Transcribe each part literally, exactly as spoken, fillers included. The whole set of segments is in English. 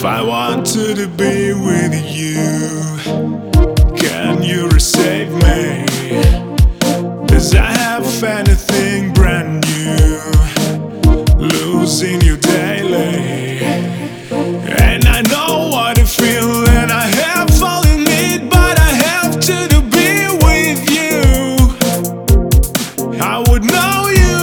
I wanted to be with you, can you receive me? Does I have anything brand new? Losing you daily, and I know what you feel, and I have fallen in it, but I have to, to be with you. I would know you,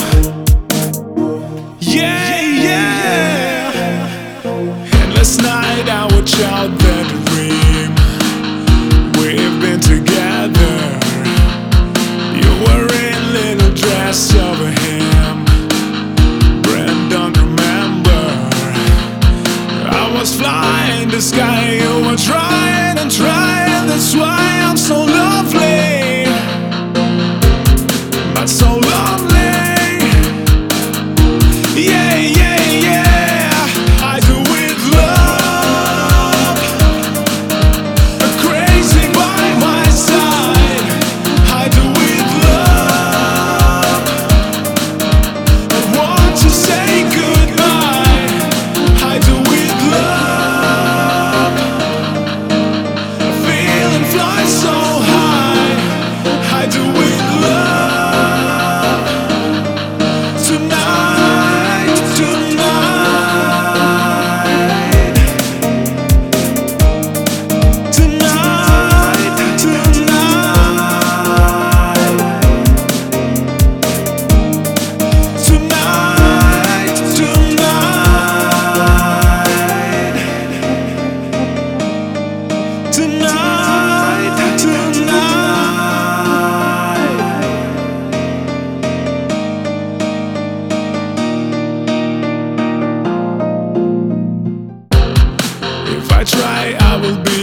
yeah, yeah. And last night I watched out that dream. We've been together. You were in a little dress over him. Brand don't remember. I was flying the sky. You were trying and trying. That's why I'm so lovely, but so lonely. Yeah, yeah, yeah. I do with love, crazy by my side. I do with love. I want to say goodbye. I do with love. Feeling fly so high. I do with love. Tonight, tonight, tonight, tonight, tonight, tonight, tonight, tonight. If I try, I will be